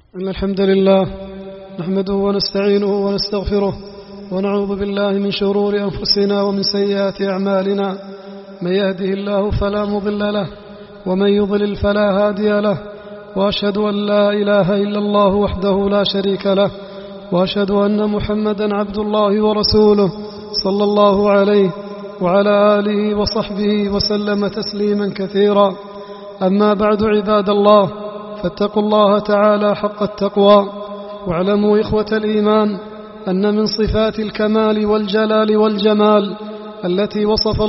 إن الحمد لله نحمده ونستعينه ونستغفره ونعوذ بالله من شرور أنفسنا ومن سيئات أعمالنا. من يهده الله فلا مضل له ومن يضلل فلا هادي له، وأشهد أن لا إله إلا الله وحده لا شريك له، وأشهد أن محمدا عبد الله ورسوله صلى الله عليه وعلى آله وصحبه وسلم تسليما كثيرا. أما بعد، عباد الله، فاتقوا الله تعالى حق التقوى، واعلموا إخوة الإيمان أن من صفات الكمال والجلال والجمال التي وصف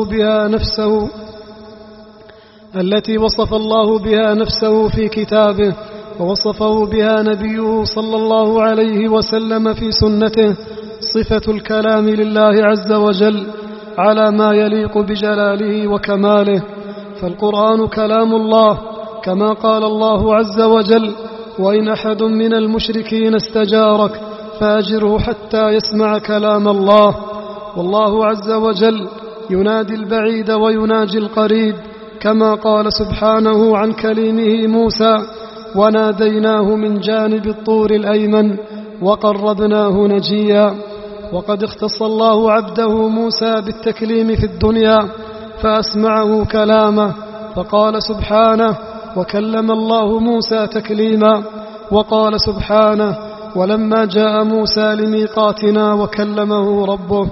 الله بها نفسه في كتابه، ووصفه بها نبيه صلى الله عليه وسلم في سنته، صفة الكلام لله عز وجل على ما يليق بجلاله وكماله. فالقرآن كلام الله، كما قال الله عز وجل: وإن أحد من المشركين استجارك فأجره حتى يسمع كلام الله. والله عز وجل ينادي البعيد ويناجي القريب، كما قال سبحانه عن كليمه موسى: وناديناه من جانب الطور الأيمن وقربناه نجيا. وقد اختص الله عبده موسى بالتكليم في الدنيا فأسمعه كلامه، فقال سبحانه: وكلم الله موسى تكليما. وقال سبحانه: ولما جاء موسى لميقاتنا وكلمه ربه.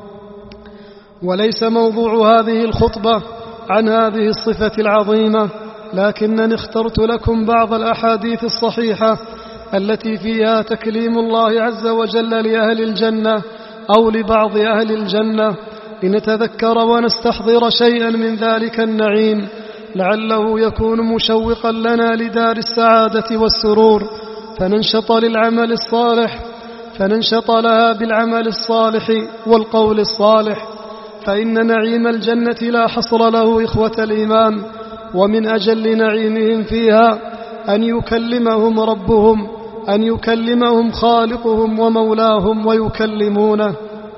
وليس موضوع هذه الخطبة عن هذه الصفة العظيمة، لكنني اخترت لكم بعض الأحاديث الصحيحة التي فيها تكليم الله عز وجل لأهل الجنة أو لبعض أهل الجنة، لنتذكر ونستحضر شيئا من ذلك النعيم، لعله يكون مشوقا لنا لدار السعادة والسرور، فننشط لها بالعمل الصالح والقول الصالح. فإن نعيم الجنة لا حصر له إخوة الإيمان، ومن أجل نعيمهم فيها أن يكلمهم ربهم، أن يكلمهم خالقهم ومولاهم ويكلمونه.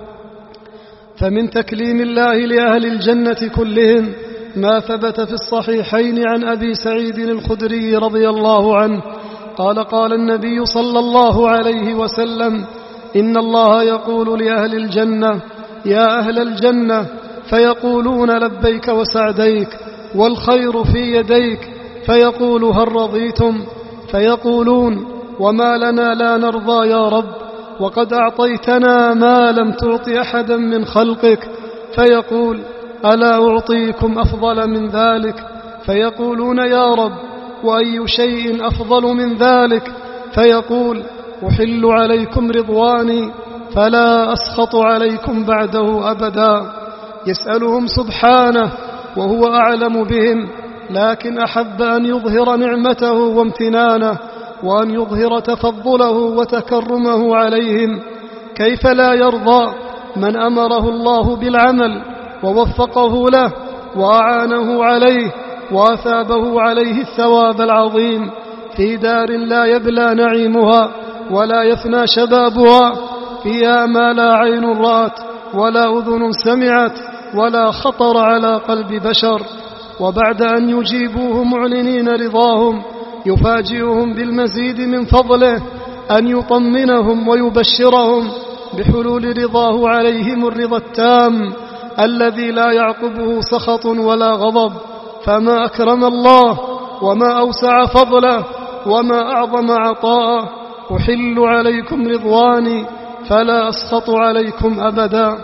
فمن تكليم الله لأهل الجنة كلهم ما ثبت في الصحيحين عن أبي سعيد الخدري رضي الله عنه قال: قال النبي صلى الله عليه وسلم: إن الله يقول لأهل الجنة: يا أهل الجنة، فيقولون: لبيك وسعديك، والخير في يديك، فيقول: هل رضيتم؟ فيقولون: وما لنا لا نرضى يا رب، وقد أعطيتنا ما لم تعط أحدا من خلقك. فيقول: ألا أعطيكم أفضل من ذلك؟ فيقولون: يا رب، وأي شيء أفضل من ذلك؟ فيقول: أحل عليكم رضواني فلا أسخط عليكم بعده أبدا. يسألهم سبحانه وهو أعلم بهم، لكن أحب أن يظهر نعمته وامتنانه، وأن يظهر تفضله وتكرمه عليهم. كيف لا يرضى من أمره الله بالعمل ووفقه له وأعانه عليه وأثابه عليه الثواب العظيم في دار لا يبلى نعيمها ولا يفنى شبابها، فيها ما لا عين رأت ولا أذن سمعت ولا خطر على قلب بشر. وبعد أن يجيبوه معلنين رضاهم، يفاجئهم بالمزيد من فضله، أن يطمنهم ويبشرهم بحلول رضاه عليهم، الرضا التام الذي لا يعقبه سخط ولا غضب. فما أكرم الله وما أوسع فضله وما أعظم عطاءه. أحل عليكم رضواني فلا أسخط عليكم أبدا.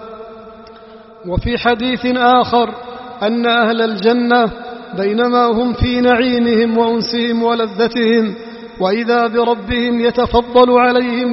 وفي حديث آخر أن أهل الجنة بينما هم في نعيمهم وأنسهم ولذتهم، وإذا بربهم يتفضل عليهم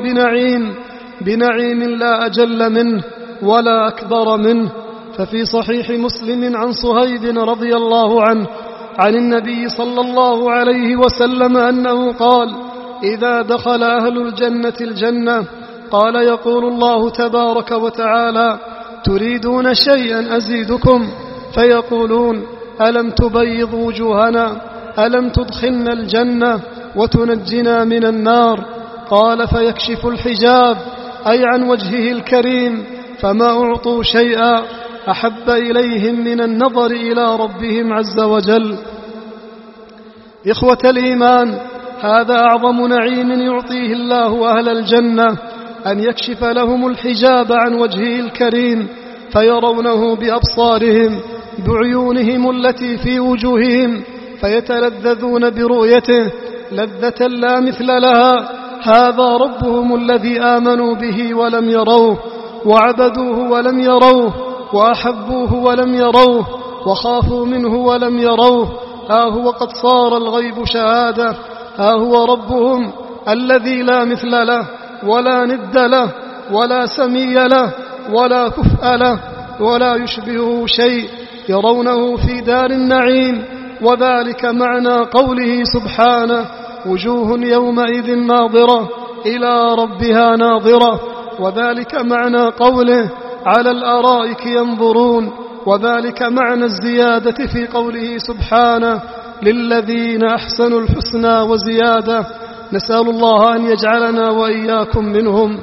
بنعيم لا أجل منه ولا أكبر منه. ففي صحيح مسلم عن صهيب رضي الله عنه عن النبي صلى الله عليه وسلم أنه قال: إذا دخل أهل الجنة الجنة قال: يقول الله تبارك وتعالى: تريدون شيئا أزيدكم؟ فيقولون: ألم تبيض وجوهنا؟ ألم تدخلنا الجنة وتنجنا من النار؟ قال: فيكشف الحجاب، أي عن وجهه الكريم، فما أعطوا شيئا أحب إليهم من النظر إلى ربهم عز وجل. إخوة الإيمان، هذا أعظم نعيم يعطيه الله أهل الجنة، أن يكشف لهم الحجاب عن وجهه الكريم فيرونه بأبصارهم بعيونهم التي في وجوههم، فيتلذذون برؤيته لذة لا مثل لها. هذا ربهم الذي آمنوا به ولم يروه، وعبدوه ولم يروه، وأحبوه ولم يروه، وخافوا منه ولم يروه. ها هو قد صار الغيب شهادة. ها هو ربهم الذي لا مثل له ولا ند له ولا سمي له ولا كفء له ولا يشبهه شيء، يرونه في دار النعيم. وذلك معنى قوله سبحانه: وجوه يومئذ ناظرة إلى ربها ناظرة. وذلك معنى قوله: على الأرائك ينظرون. وذلك معنى الزيادة في قوله سبحانه: للذين أحسنوا الحسنى وزيادة. نسأل الله أن يجعلنا وإياكم منهم.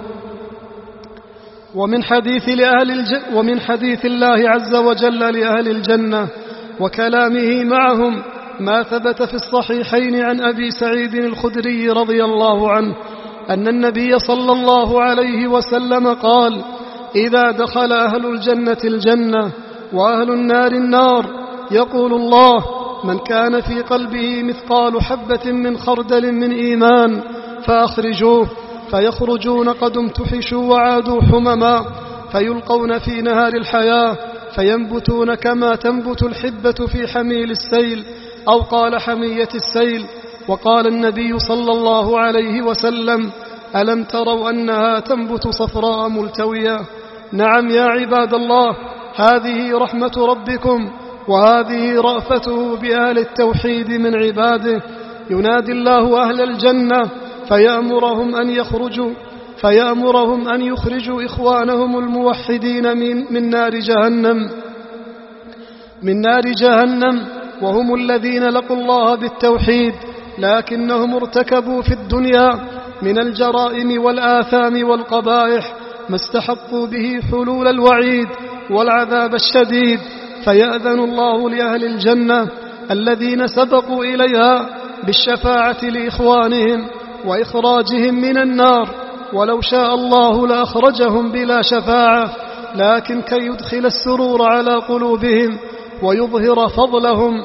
ومن حديث الله عز وجل لأهل الجنة وكلامه معهم ما ثبت في الصحيحين عن أبي سعيد الخدري رضي الله عنه أن النبي صلى الله عليه وسلم قال: إذا دخل أهل الجنة الجنة وأهل النار النار يقول الله: من كان في قلبه مثقال حبة من خردل من إيمان فأخرجوه، فيخرجون قد امتحشوا وعادوا حمما، فيلقون في نهار الحياة فينبتون كما تنبت الحبة في حميل السيل، أو قال حمية السيل. وقال النبي صلى الله عليه وسلم: ألم تروا أنها تنبت صفراء ملتوية؟ نعم يا عباد الله، هذه رحمة ربكم، وهذه رأفته بأهل التوحيد من عباده. ينادي الله أهل الجنة فيأمرهم أن يخرجوا إخوانهم الموحدين من نار جهنم، وهم الذين لقوا الله بالتوحيد لكنهم ارتكبوا في الدنيا من الجرائم والآثام والقبائح ما استحقوا به حلول الوعيد والعذاب الشديد، فيأذن الله لأهل الجنة الذين سبقوا إليها بالشفاعة لإخوانهم وإخراجهم من النار. ولو شاء الله لأخرجهم بلا شفاعة، لكن كي يدخل السرور على قلوبهم ويظهر فضلهم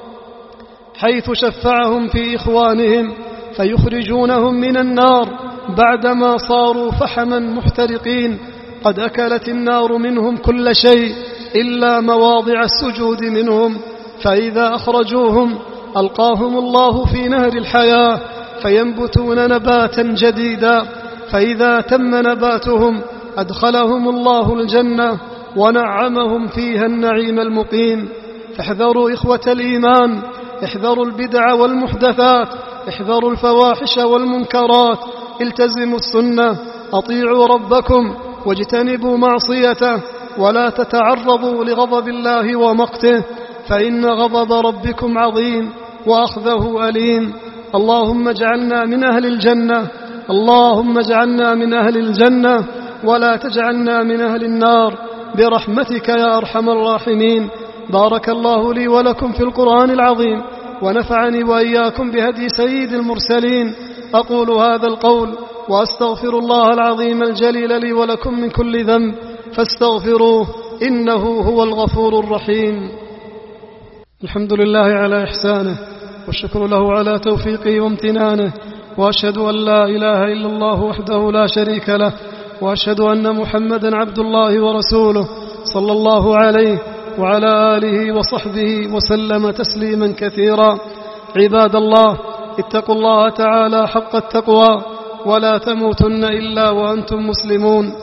حيث شفعهم في إخوانهم، فيخرجونهم من النار بعدما صاروا فحما محترقين، قد أكلت النار منهم كل شيء إلا مواضع السجود منهم. فإذا أخرجوهم ألقاهم الله في نهر الحياة فينبتون نباتا جديدا، فإذا تم نباتهم أدخلهم الله الجنة ونعمهم فيها النعيم المقيم. فاحذروا إخوة الإيمان، احذروا البدع والمحدثات، احذروا الفواحش والمنكرات، التزموا السنة، أطيعوا ربكم واجتنبوا معصيته، ولا تتعرضوا لغضب الله ومقته، فإن غضب ربكم عظيم وأخذه أليم. اللهم اجعلنا من أهل الجنة، اللهم اجعلنا من أهل الجنة، ولا تجعلنا من أهل النار برحمتك يا أرحم الراحمين. بارك الله لي ولكم في القرآن العظيم، ونفعني وإياكم بهدي سيد المرسلين. أقول هذا القول وأستغفر الله العظيم الجليل لي ولكم من كل ذنب، فاستغفروه إنه هو الغفور الرحيم. الحمد لله على إحسانه، والشكر له على توفيقه وامتنانه، وأشهد أن لا إله إلا الله وحده لا شريك له، وأشهد أن محمدا عبد الله ورسوله صلى الله عليه وعلى آله وصحبه وسلم تسليما كثيرا. عباد الله، اتقوا الله تعالى حق التقوى، ولا تموتن إلا وأنتم مسلمون.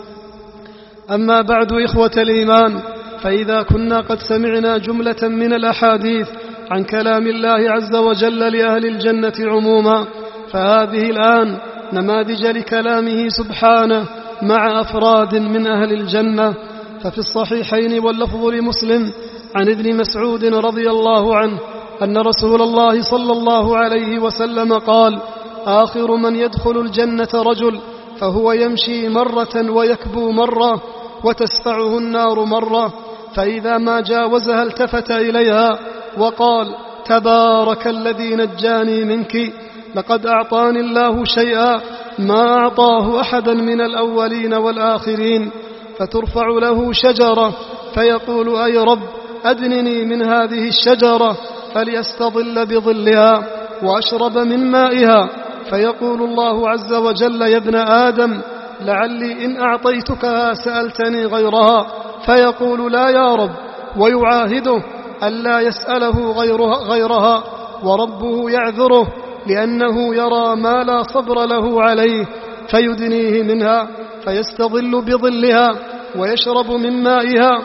أما بعد، إخوة الإيمان، فإذا كنا قد سمعنا جملة من الأحاديث عن كلام الله عز وجل لأهل الجنة عموما، فهذه الآن نماذج لكلامه سبحانه مع أفراد من أهل الجنة. ففي الصحيحين واللفظ لمسلم عن ابن مسعود رضي الله عنه أن رسول الله صلى الله عليه وسلم قال: آخر من يدخل الجنة رجل فهو يمشي مرة ويكبو مرة وتسفعه النار مرة، فإذا ما جاوزها التفت إليها وقال: تبارك الذي نجاني منك، لقد أعطاني الله شيئا ما أعطاه أحدا من الأولين والآخرين. فترفع له شجرة فيقول أي رب أدنني من هذه الشجرة فليستظل بظلها وأشرب من مائها. فيقول الله عز وجل يا ابن آدم لعلي إن أعطيتكها سألتني غيرها، فيقول لا يا رب، ويعاهده ألا يسأله غيرها، وربه يعذره لأنه يرى ما لا صبر له عليه، فيدنيه منها فيستظل بظلها ويشرب من مائها.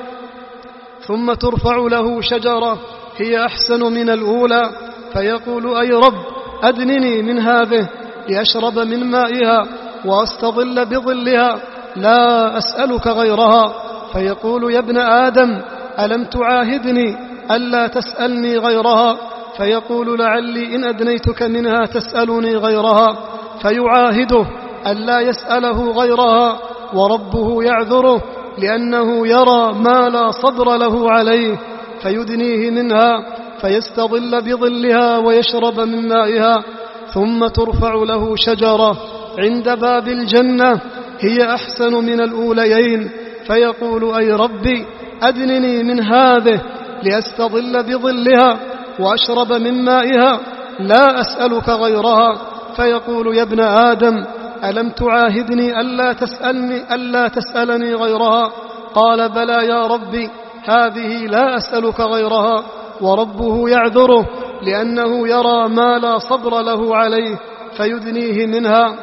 ثم ترفع له شجرة هي أحسن من الأولى فيقول أي رب أدنني من هذه لأشرب من مائها وأستظل بظلها لا أسألك غيرها. فيقول يا ابن آدم ألم تعاهدني ألا تسألني غيرها؟ فيقول لعلي إن أدنيتك منها تسألني غيرها، فيعاهده ألا يسأله غيرها، وربه يعذره لأنه يرى ما لا صبر له عليه، فيدنيه منها فيستظل بظلها ويشرب من مائها. ثم ترفع له شجرة عند باب الجنة هي أحسن من الأوليين فيقول أي ربي أدنني من هذه لأستظل بظلها وأشرب من مائها لا أسألك غيرها. فيقول يا ابن آدم ألم تعاهدني ألا تسألني غيرها؟ قال بلى يا ربي هذه لا أسألك غيرها، وربه يعذره لأنه يرى ما لا صبر له عليه، فيدنيه منها.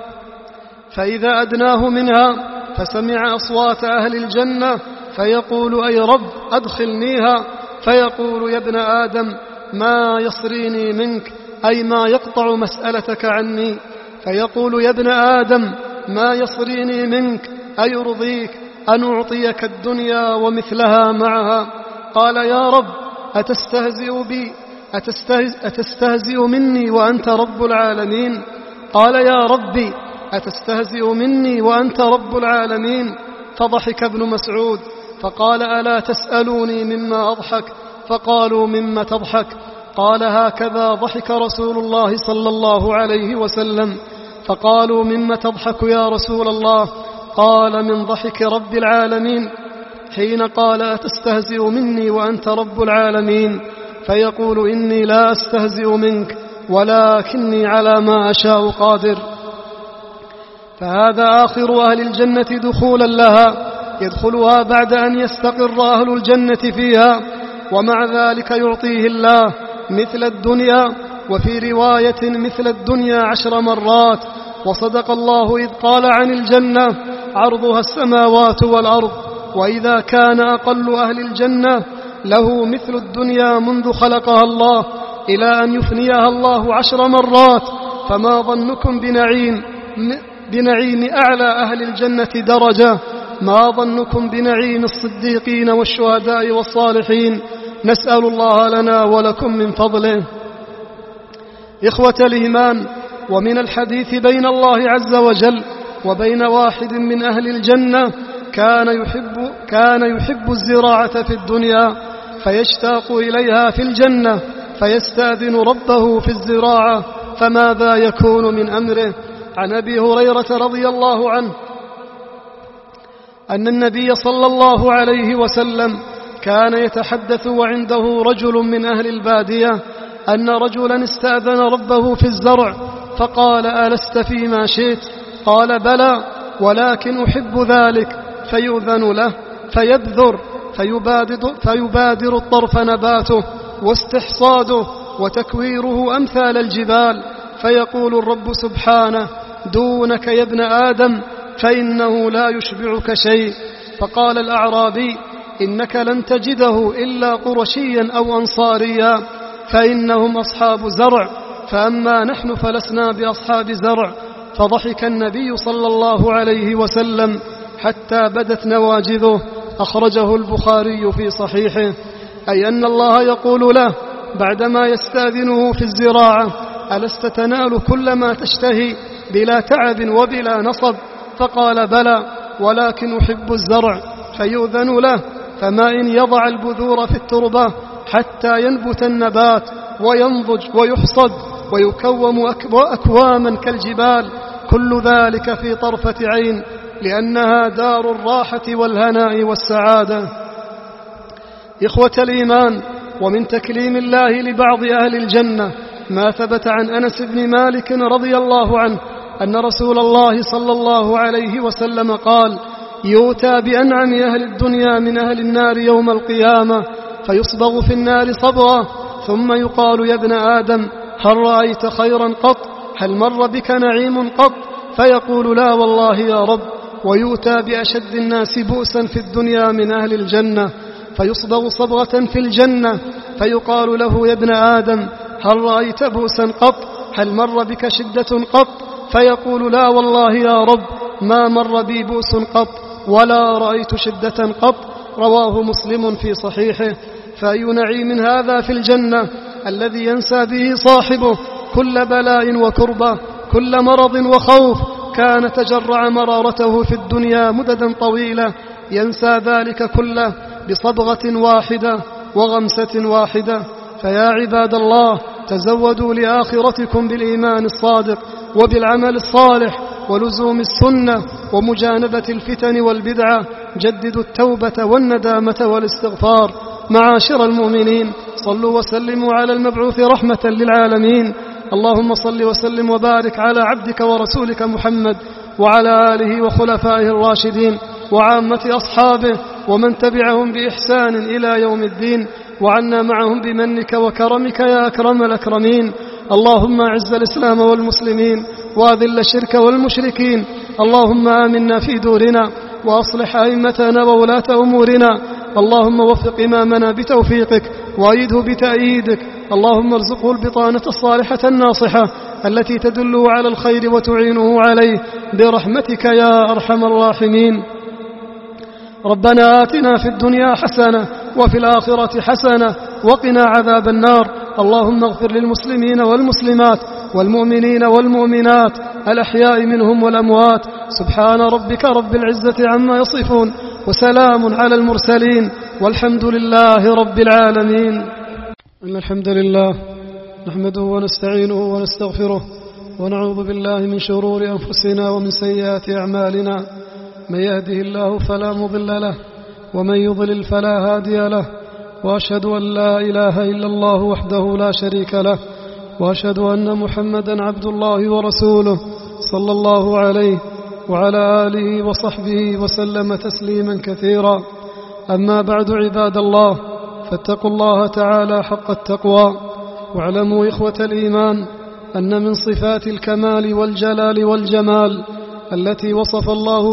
فإذا أدناه منها فسمع أصوات أهل الجنة فيقول أي رب أدخلنيها. فيقول يا ابن آدم ما يصريني منك، أي ما يقطع مسألتك عني. فيقول يا ابن آدم ما يصريني منك، أي يرضيك أن أعطيك الدنيا ومثلها معها. قال يا رب أتستهزئ بي، أتستهزئ مني وأنت رب العالمين؟ قال يا ربي أتستهزئ مني وأنت رب العالمين؟ فضحك ابن مسعود فقال ألا تسألوني مما أضحك؟ فقالوا مما تضحك؟ قال هكذا ضحك رسول الله صلى الله عليه وسلم. فقالوا مما تضحك يا رسول الله؟ قال من ضحك رب العالمين حين قال أتستهزئ مني وأنت رب العالمين. فيقول إني لا أستهزئ منك ولكني على ما أشاء قادر. فهذا آخر أهل الجنة دخولا لها، يدخلها بعد أن يستقر أهل الجنة فيها، ومع ذلك يعطيه الله مثل الدنيا، وفي رواية مثل الدنيا 10 مرات. وصدق الله إذ قال عن الجنة عرضها السماوات والأرض، وإذا كان أقل أهل الجنة له مثل الدنيا منذ خلقها الله إلى أن يفنيها الله 10 مرات، فما ظنكم بنعيم أعلى أهل الجنة درجة؟ ما ظنكم بنعيم الصديقين والشهداء والصالحين؟ نسأل الله لنا ولكم من فضله. إخوة الإيمان، ومن الحديث بين الله عز وجل وبين واحد من أهل الجنة كان يحب الزراعة في الدنيا فيشتاق إليها في الجنة فيستأذن ربه في الزراعة، فماذا يكون من أمره؟ عن أبي هريرة رضي الله عنه أن النبي صلى الله عليه وسلم كان يتحدث وعنده رجل من أهل البادية أن رجلا استأذن ربه في الزرع فقال ألست فيما شئت؟ قال بلى ولكن أحب ذلك، فيؤذن له فيبذر فيبادر الطرف نباته واستحصاده وتكويره أمثال الجبال، فيقول الرب سبحانه دونك يا ابن آدم فإنه لا يشبعك شيء. فقال الأعرابي إنك لن تجده إلا قرشيا أو أنصاريا فإنهم أصحاب زرع، فأما نحن فلسنا بأصحاب زرع. فضحك النبي صلى الله عليه وسلم حتى بدت نواجذه، أخرجه البخاري في صحيحه. أي أن الله يقول له بعدما يستأذنه في الزراعة ألست تنال كل ما تشتهي بلا تعب وبلا نصب؟ فقال بلى ولكن أحب الزرع، فيؤذن له. فما إن يضع البذور في التربة حتى ينبت النبات وينضج ويحصد ويكوم أكواما كالجبال، كل ذلك في طرفة عين، لأنها دار الراحة والهناء والسعادة. إخوة الإيمان، ومن تكليم الله لبعض أهل الجنة ما ثبت عن أنس بن مالك رضي الله عنه أن رسول الله صلى الله عليه وسلم قال: يؤتى بأنعم أهل الدنيا من أهل النار يوم القيامة فيصبغ في النار صبغة، ثم يقال: يا ابن آدم، هل رأيت خيرا قط؟ هل مر بك نعيم قط؟ فيقول: لا والله يا رب. ويؤتى بأشد الناس بؤسا في الدنيا من أهل الجنة فيصبغ صبغة في الجنة، فيقال له: يا ابن آدم، هل رأيت بؤسا قط؟ هل مر بك شدة قط؟ فيقول: لا والله يا رب، ما مر بي بؤس قط ولا رأيت شدة قط. رواه مسلم في صحيحه. فأي نعيم هذا في الجنة الذي ينسى به صاحبه كل بلاء وكربة، كل مرض وخوف كان تجرع مرارته في الدنيا مددا طويلة، ينسى ذلك كله بصبغة واحدة وغمسة واحدة. فيا عباد الله، تزودوا لآخرتكم بالإيمان الصادق وبالعمل الصالح ولزوم السنة ومجانبة الفتن والبدعة، جددوا التوبة والندامة والاستغفار. معاشر المؤمنين، صلوا وسلموا على المبعوث رحمة للعالمين. اللهم صل وسلم وبارك على عبدك ورسولك محمد وعلى آله وخلفائه الراشدين وعامة أصحابه ومن تبعهم بإحسان إلى يوم الدين، وعنا معهم بمنك وكرمك يا أكرم الأكرمين. اللهم أعز الإسلام والمسلمين وأذل الشرك والمشركين. اللهم آمنا في دورنا وأصلح أئمتنا وولاة أمورنا. اللهم وفق إمامنا بتوفيقك وأيده بتأييدك. اللهم ارزقه البطانة الصالحة الناصحة التي تدله على الخير وتعينه عليه برحمتك يا أرحم الراحمين. ربنا آتنا في الدنيا حسنة وفي الآخرة حسنة وقنا عذاب النار. اللهم اغفر للمسلمين والمسلمات والمؤمنين والمؤمنات الأحياء منهم والأموات. سبحان ربك رب العزة عما يصفون، وسلام على المرسلين، والحمد لله رب العالمين. إن الحمد لله نحمده ونستعينه ونستغفره ونعوذ بالله من شرور أنفسنا ومن سيئات أعمالنا. من يهده الله فلا مضل له ومن يضلل فلا هادي له، وأشهد أن لا إله إلا الله وحده لا شريك له، وأشهد أن محمدا عبد الله ورسوله صلى الله عليه وعلى آله وصحبه وسلم تسليما كثيرا. أما بعد، عباد الله، فاتقوا الله تعالى حق التقوى، واعلموا إخوة الإيمان أن من صفات الكمال والجلال والجمال التي وصف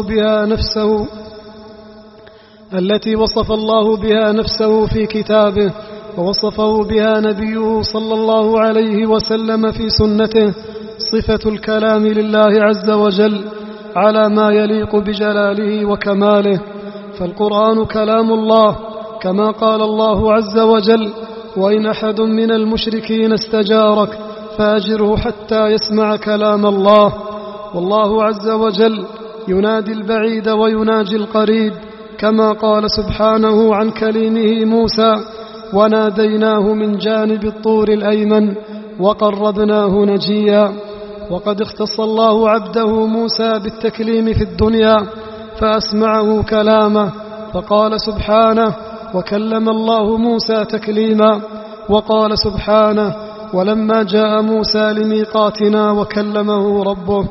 الله بها نفسه في كتابه، ووصفه بها نبيه صلى الله عليه وسلم في سنته، صفة الكلام لله عز وجل على ما يليق بجلاله وكماله. فالقرآن كلام الله، كما قال الله عز وجل: وإن أحد من المشركين استجارك فأجره حتى يسمع كلام الله. والله عز وجل ينادي البعيد ويناجي القريب، كما قال سبحانه عن كليمه موسى: وناديناه من جانب الطور الأيمن وقربناه نجيا. وقد اختص الله عبده موسى بالتكليم في الدنيا فأسمعه كلامه، فقال سبحانه: وكلم الله موسى تكليما. وقال سبحانه: ولما جاء موسى لميقاتنا وكلمه ربه.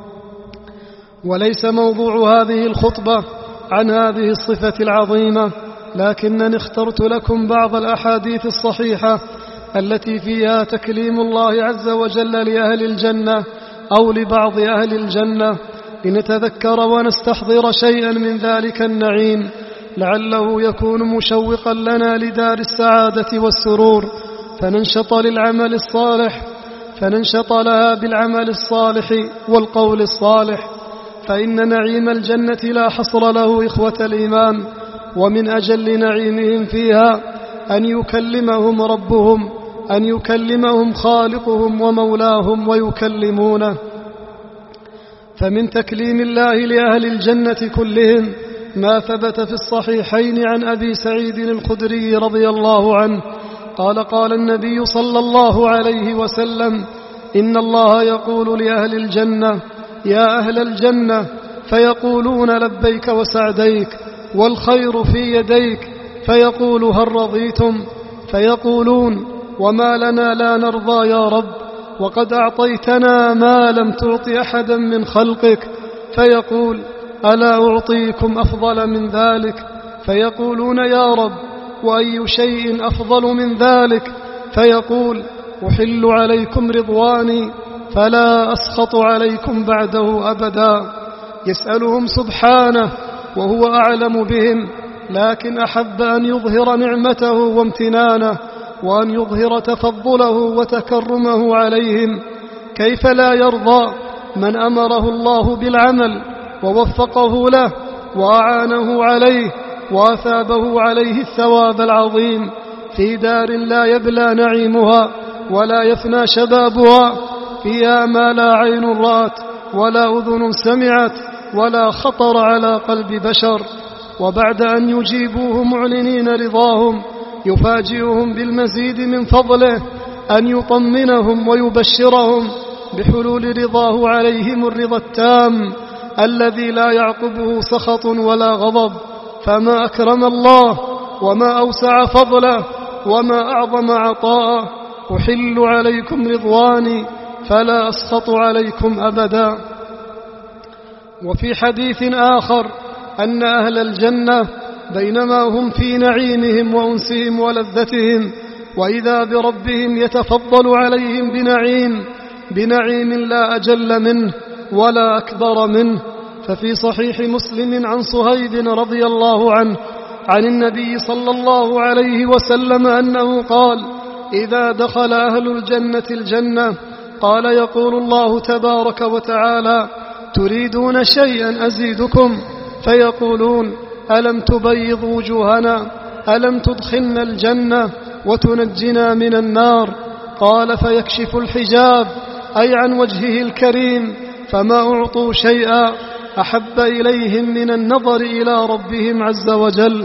وليس موضوع هذه الخطبة عن هذه الصفة العظيمة، لكنني اخترت لكم بعض الأحاديث الصحيحة التي فيها تكليم الله عز وجل لأهل الجنة أو لبعض أهل الجنة، لنتذكر ونستحضر شيئا من ذلك النعيم، لعله يكون مشوقا لنا لدار السعادة والسرور، فننشط لها بالعمل الصالح والقول الصالح. فإن نعيم الجنة لا حصر له إخوة الإيمان، ومن أجل نعيمهم فيها أن يكلمهم ربهم، أن يكلمهم خالقهم ومولاهم ويكلمونه. فمن تكليم الله لأهل الجنة كلهم ما ثبت في الصحيحين عن أبي سعيد الخدري رضي الله عنه قال: قال النبي صلى الله عليه وسلم: إن الله يقول لأهل الجنة: يا أهل الجنة، فيقولون: لبيك وسعديك والخير في يديك، فيقول: هل رضيتم؟ فيقولون: وما لنا لا نرضى يا رب، وقد أعطيتنا ما لم تعط أحدا من خلقك. فيقول: ألا أعطيكم أفضل من ذلك؟ فيقولون: يا رب، وأي شيء أفضل من ذلك؟ فيقول: أحل عليكم رضواني فلا أسخط عليكم بعده أبدا. يسألهم سبحانه وهو أعلم بهم، لكن أحب أن يظهر نعمته وامتنانه، وأن يظهر تفضله وتكرمه عليهم. كيف لا يرضى من أمره الله بالعمل ووفقه له وأعانه عليه وأثابه عليه الثواب العظيم في دار لا يبلى نعيمها ولا يفنى شبابها، فيها ما لا عين رأت ولا أذن سمعت ولا خطر على قلب بشر. وبعد أن يجيبوه معلنين رضاهم، يفاجئهم بالمزيد من فضله، أن يطمنهم ويبشرهم بحلول رضاه عليهم الرضا التام الذي لا يعقبه سخط ولا غضب. فما أكرم الله وما أوسع فضله وما أعظم عطاءه. أحل عليكم رضواني فلا أسخط عليكم أبدا. وفي حديث آخر أن أهل الجنة بينما هم في نعيمهم وأنسهم ولذتهم، وإذا بربهم يتفضل عليهم بنعيم لا أجل منه ولا أكبر منه. ففي صحيح مسلم عن صهيب رضي الله عنه عن النبي صلى الله عليه وسلم أنه قال: إذا دخل أهل الجنة الجنة قال يقول الله تبارك وتعالى: تريدون شيئا أزيدكم؟ فيقولون: ألم تبيض وجوهنا؟ ألم تدخلنا الجنة وتنجنا من النار؟ قال: فيكشف الحجاب، أي عن وجهه الكريم، فما أعطوا شيئا أحب إليهم من النظر إلى ربهم عز وجل.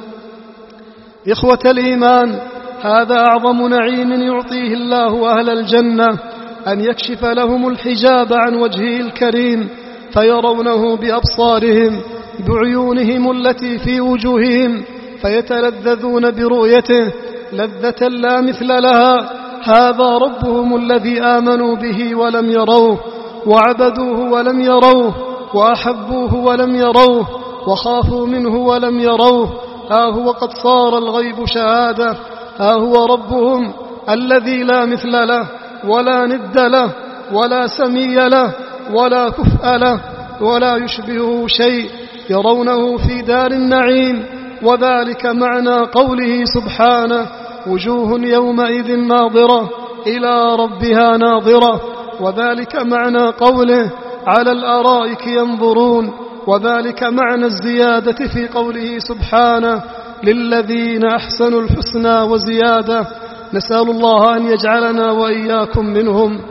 إخوة الإيمان، هذا أعظم نعيم يعطيه الله أهل الجنة، أن يكشف لهم الحجاب عن وجهه الكريم فيرونه بأبصارهم بعيونهم التي في وجوههم، فيتلذذون برؤيته لذة لا مثل لها. هذا ربهم الذي آمنوا به ولم يروه، وعبدوه ولم يروه، وأحبوه ولم يروه، وخافوا منه ولم يروه. ها هو قد صار الغيب شهادة. ها هو ربهم الذي لا مثل له ولا ند له ولا سمي له ولا كفء له ولا يشبهه شيء، يرونه في دار النعيم. وذلك معنى قوله سبحانه: وجوه يومئذ ناظرة إلى ربها ناظرة. وذلك معنى قوله: على الأرائك ينظرون. وذلك معنى الزيادة في قوله سبحانه: للذين أحسنوا الحسنى وزيادة. نسأل الله أن يجعلنا وإياكم منهم.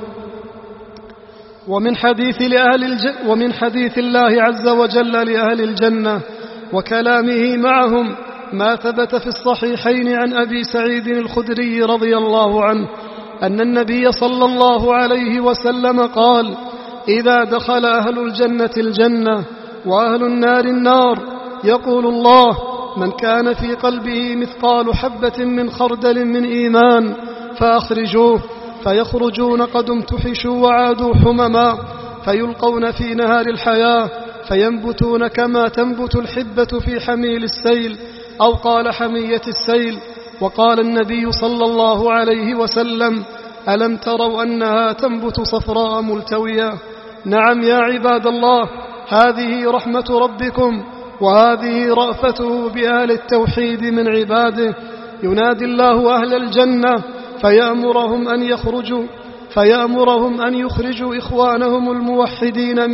ومن حديث الله عز وجل لأهل الجنة وكلامه معهم ما ثبت في الصحيحين عن أبي سعيد الخدري رضي الله عنه أن النبي صلى الله عليه وسلم قال: إذا دخل أهل الجنة الجنة وأهل النار النار يقول الله: من كان في قلبه مثقال حبة من خردل من إيمان فأخرجوه. فيخرجون قد امتحشوا وعادوا حمما، فيلقون في نهار الحياة فينبتون كما تنبت الحبة في حميل السيل، أو قال حمية السيل. وقال النبي صلى الله عليه وسلم: ألم تروا أنها تنبت صفراء ملتوية؟ نعم يا عباد الله، هذه رحمة ربكم، وهذه رأفته بأهل التوحيد من عباده. ينادي الله أهل الجنة فيأمرهم أن يخرجوا إخوانهم الموحدين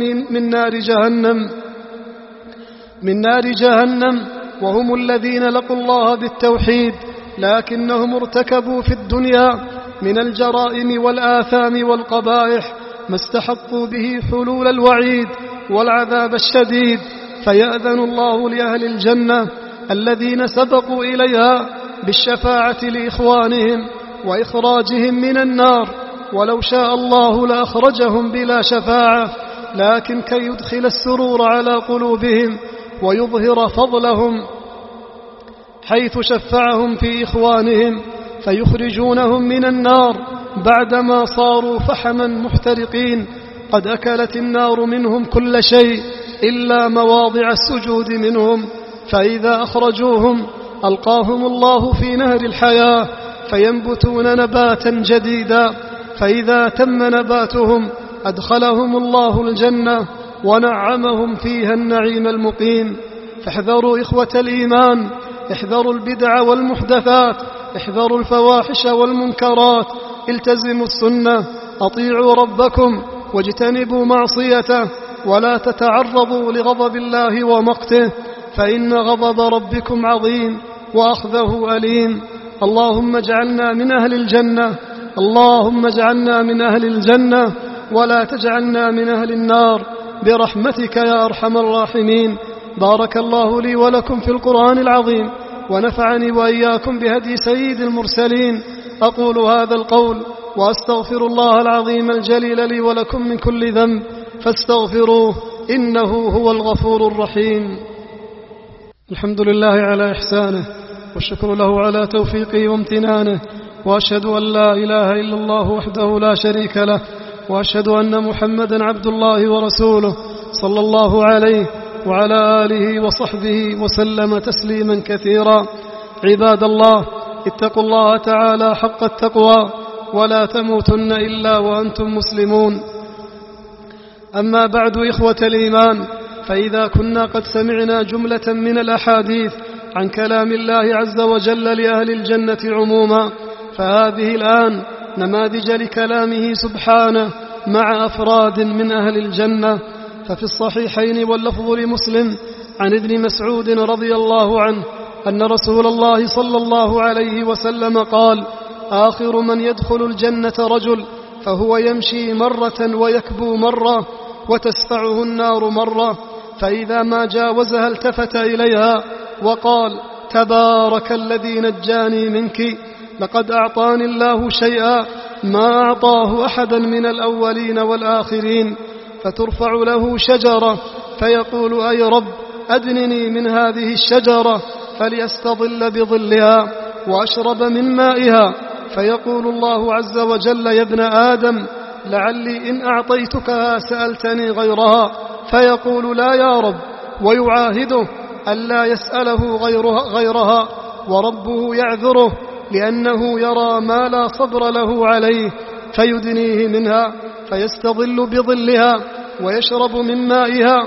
من نار جهنم، وهم الذين لقوا الله بالتوحيد لكنهم ارتكبوا في الدنيا من الجرائم والآثام والقبائح ما استحقوا به حلول الوعيد والعذاب الشديد. فيأذن الله لأهل الجنة الذين سبقوا إليها بالشفاعة لإخوانهم وإخراجهم من النار، ولو شاء الله لأخرجهم بلا شفاعة، لكن كي يدخل السرور على قلوبهم ويظهر فضلهم حيث شفعهم في إخوانهم فيخرجونهم من النار بعدما صاروا فحما محترقين، قد أكلت النار منهم كل شيء إلا مواضع السجود منهم، فإذا أخرجوهم ألقاهم الله في نهر الحياة فينبتون نباتا جديدا، فإذا تم نباتهم أدخلهم الله الجنة ونعمهم فيها النعيم المقيم. فاحذروا إخوة الإيمان، احذروا البدع والمحدثات، احذروا الفواحش والمنكرات، التزموا السنة، أطيعوا ربكم واجتنبوا معصيته، ولا تتعرضوا لغضب الله ومقته، فإن غضب ربكم عظيم وأخذه أليم. اللهم اجعلنا من أهل الجنة، اللهم اجعلنا من أهل الجنة ولا تجعلنا من أهل النار برحمتك يا أرحم الراحمين. بارك الله لي ولكم في القرآن العظيم، ونفعني وإياكم بهدي سيد المرسلين. أقول هذا القول وأستغفر الله العظيم الجليل لي ولكم من كل ذنب فاستغفروه إنه هو الغفور الرحيم. الحمد لله على إحسانه، والشكر له على توفيقه وامتنانه، وأشهد أن لا إله إلا الله وحده لا شريك له، وأشهد أن محمدا عبد الله ورسوله صلى الله عليه وعلى آله وصحبه وسلم تسليما كثيرا. عباد الله، اتقوا الله تعالى حق التقوى ولا تموتن إلا وأنتم مسلمون. أما بعد إخوة الإيمان، فإذا كنا قد سمعنا جملة من الأحاديث عن كلام الله عز وجل لأهل الجنة عموما، فهذه الآن نماذج لكلامه سبحانه مع أفراد من أهل الجنة. ففي الصحيحين واللفظ لمسلم عن ابن مسعود رضي الله عنه أن رسول الله صلى الله عليه وسلم قال: آخر من يدخل الجنة رجل فهو يمشي مرة ويكبو مرة وتسفعه النار مرة، فإذا ما جاوزها التفت إليها وقال: تبارك الذي نجاني منك، لقد أعطاني الله شيئا ما أعطاه أحدا من الأولين والآخرين. فترفع له شجرة فيقول: أي رب أدنني من هذه الشجرة فليستظل بظلها وأشرب من مائها، فيقول الله عز وجل: يا ابن آدم لعلي إن أعطيتكها سألتني غيرها، فيقول: لا يا رب، ويعاهده ألا يسأله غيرها، وربه يعذره لأنه يرى ما لا صبر له عليه، فيدنيه منها فيستظل بظلها ويشرب من مائها.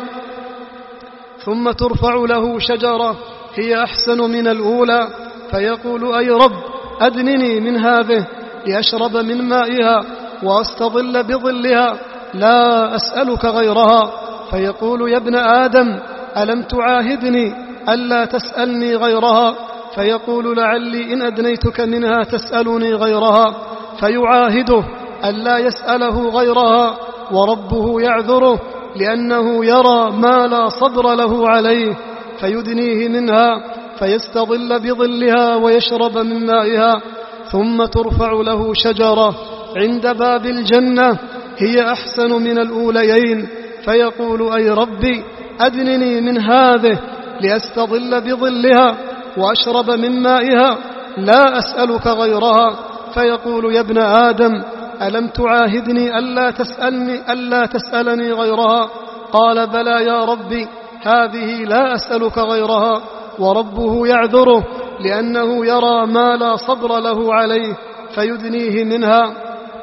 ثم ترفع له شجرة هي أحسن من الأولى، فيقول: أي رب أدنني من هذه لأشرب من مائها وأستظل بظلها، لا أسألك غيرها، فيقول: يا ابن آدم ألم تعاهدني ألا تسألني غيرها، فيقول: لعلي إن أدنيتك منها تسألني غيرها، فيعاهده ألا يسأله غيرها، وربه يعذره لأنه يرى ما لا صبر له عليه، فيدنيه منها فيستظل بظلها ويشرب من مائها. ثم ترفع له شجرة عند باب الجنة هي أحسن من الأوليين، فيقول: أي ربي أدنني من هذه لأستظل بظلها وأشرب من مائها، لا أسألك غيرها، فيقول: يا ابن آدم ألم تعاهدني ألا تسألني غيرها؟ قال: بلى يا ربي، هذه لا أسألك غيرها، وربه يعذره لأنه يرى ما لا صبر له عليه، فيدنيه منها.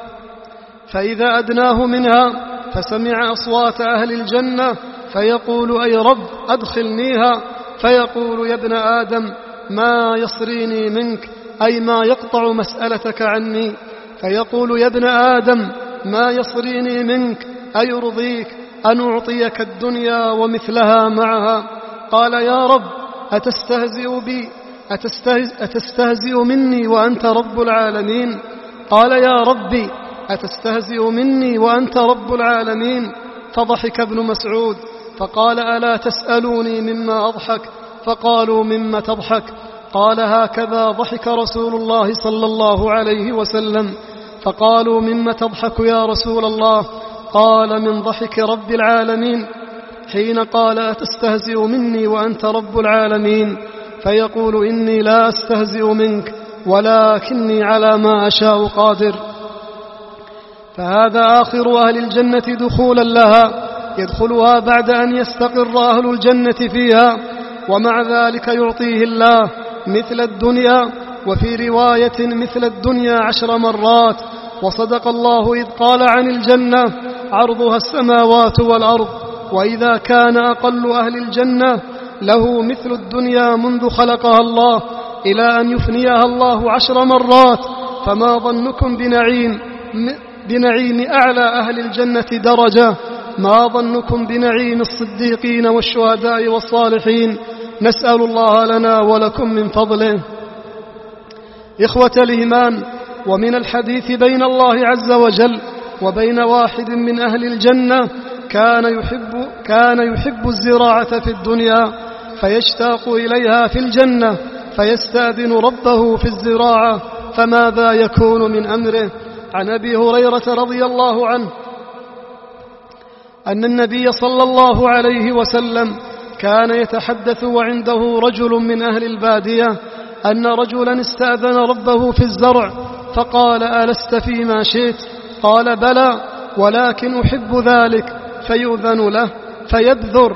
فإذا أدناه منها فسمع أصوات أهل الجنة فيقول: أي رب أدخلنيها، فيقول: يا ابن آدم ما يصريني منك، أي ما يقطع مسألتك عني، فيقول: يا ابن آدم ما يصريني منك، أي يرضيك أن أعطيك الدنيا ومثلها معها. قال: يا رب أتستهزئ بي، أتستهزئ مني وأنت رب العالمين؟ قال: يا ربي أتستهزئ مني وأنت رب العالمين؟ فضحك ابن مسعود فقال: ألا تسألوني مما أضحك؟ فقالوا: مما تضحك؟ قال: هكذا ضحك رسول الله صلى الله عليه وسلم فقالوا: مما تضحك يا رسول الله؟ قال: من ضحك رب العالمين حين قال: أتستهزئ مني وأنت رب العالمين؟ فيقول: إني لا أستهزئ منك ولكني على ما أشاء قادر. فهذا آخر أهل الجنة دخولا لها، يدخلها بعد أن يستقر أهل الجنة فيها، ومع ذلك يعطيه الله مثل الدنيا، وفي رواية مثل الدنيا 10 مرات. وصدق الله إذ قال عن الجنة: عرضها السماوات والأرض. وإذا كان أقل أهل الجنة له مثل الدنيا منذ خلقها الله إلى أن يفنيها الله 10 مرات، فما ظنكم بنعيم أعلى أهل الجنة درجة؟ ما ظنكم بنعيم الصديقين والشهداء والصالحين؟ نسأل الله لنا ولكم من فضله. إخوة الإيمان، ومن الحديث بين الله عز وجل وبين واحد من أهل الجنة كان يحب الزراعة في الدنيا فيشتاق إليها في الجنة، فيستأذن ربه في الزراعة، فماذا يكون من أمره؟ عن أبي هريرة رضي الله عنه أن النبي صلى الله عليه وسلم كان يتحدث وعنده رجل من أهل البادية أن رجلا استأذن ربه في الزرع، فقال: ألست فيما شئت؟ قال: بلى، ولكن أحب ذلك. فيؤذن له فيبذر،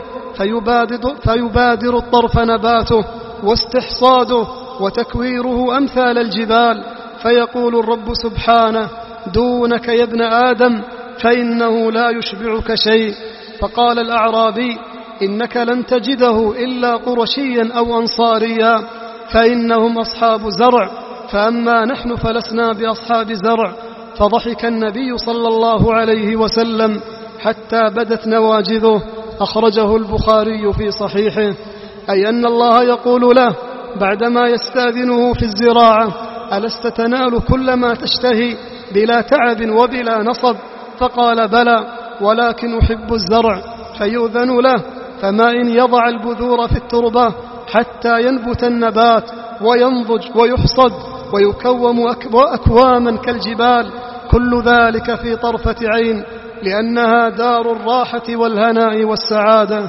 فيبادر الطرف نباته واستحصاده وتكويره أمثال الجبال، فيقول الرب سبحانه: دونك يا ابن آدم، فإنه لا يشبعك شيء. فقال الأعرابي: إنك لن تجده إلا قرشيا أو أنصاريا، فإنهم أصحاب زرع، فأما نحن فلسنا بأصحاب زرع. فضحك النبي صلى الله عليه وسلم حتى بدت نواجذه، أخرجه البخاري في صحيحه. أي أن الله يقول له بعدما يستأذنه في الزراعة: ألست تنال كل ما تشتهي بلا تعب وبلا نصب؟ فقال: بلى، ولكن أحب الزرع. فيؤذن له، فما إن يضع البذور في التربة حتى ينبت النبات وينضج ويحصد ويكوم أكواما كالجبال، كل ذلك في طرفة عين، لأنها دار الراحة والهناء والسعادة.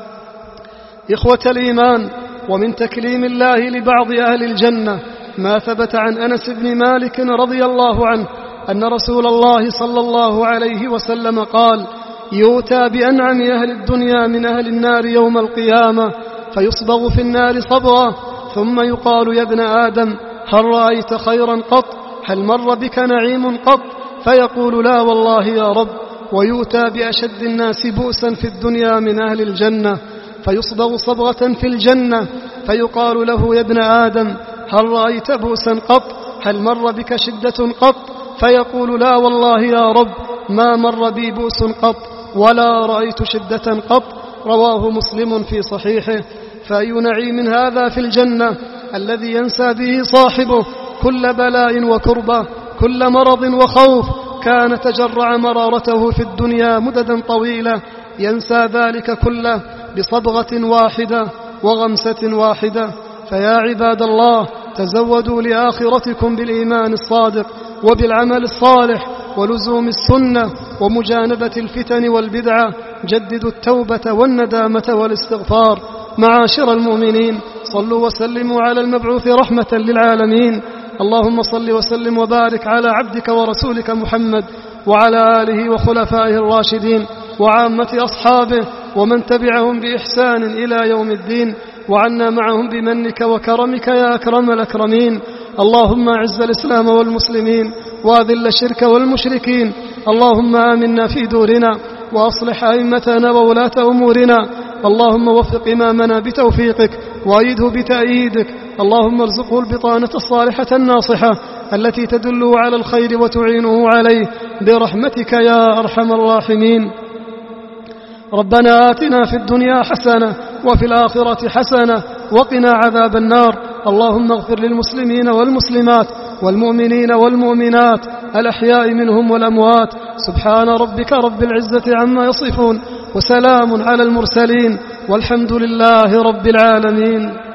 إخوة الإيمان، ومن تكليم الله لبعض أهل الجنة ما ثبت عن أنس بن مالك رضي الله عنه أن رسول الله صلى الله عليه وسلم قال: يؤتى بأنعم أهل الدنيا من أهل النار يوم القيامة، فيصبغ في النار صبغة، ثم يقال: يا ابن آدم، هل رأيت خيرا قط؟ هل مر بك نعيم قط؟ فيقول: لا والله يا رب. ويؤتى بأشد الناس بؤسا في الدنيا من أهل الجنة، فيصبغ صبغة في الجنة، فيقال له: يا ابن آدم، هل رأيت بؤسا قط؟ هل مر بك شدة قط؟ فيقول: لا والله يا رب، ما مر بي بؤس قط ولا رأيت شدة قط. رواه مسلم في صحيحه. فأي نعيم هذا في الجنة الذي ينسى به صاحبه كل بلاء وكربة، كل مرض وخوف كان تجرع مرارته في الدنيا مددا طويلة، ينسى ذلك كله بصبغة واحدة وغمسة واحدة. فيا عباد الله، تزودوا لآخرتكم بالإيمان الصادق وبالعمل الصالح ولزوم السنة ومجانبة الفتن والبدعة، جددوا التوبة والندامة والاستغفار. معاشر المؤمنين، صلوا وسلموا على المبعوث رحمة للعالمين. اللهم صل وسلم وبارك على عبدك ورسولك محمد وعلى آله وخلفائه الراشدين وعامة أصحابه ومن تبعهم بإحسان إلى يوم الدين، وعنا معهم بمنك وكرمك يا أكرم الأكرمين. اللهم أعز الإسلام والمسلمين وأذل الشرك والمشركين. اللهم آمنا في دورنا وأصلح أئمتنا وولاة أمورنا. اللهم وفق إمامنا بتوفيقك وأيده بتأييدك. اللهم ارزقه البطانة الصالحة الناصحة التي تدله على الخير وتعينه عليه برحمتك يا أرحم الراحمين. ربنا آتنا في الدنيا حسنة وفي الآخرة حسنة وقنا عذاب النار. اللهم اغفر للمسلمين والمسلمات والمؤمنين والمؤمنات الأحياء منهم والأموات. سبحان ربك رب العزة عما يصفون، وسلام على المرسلين، والحمد لله رب العالمين.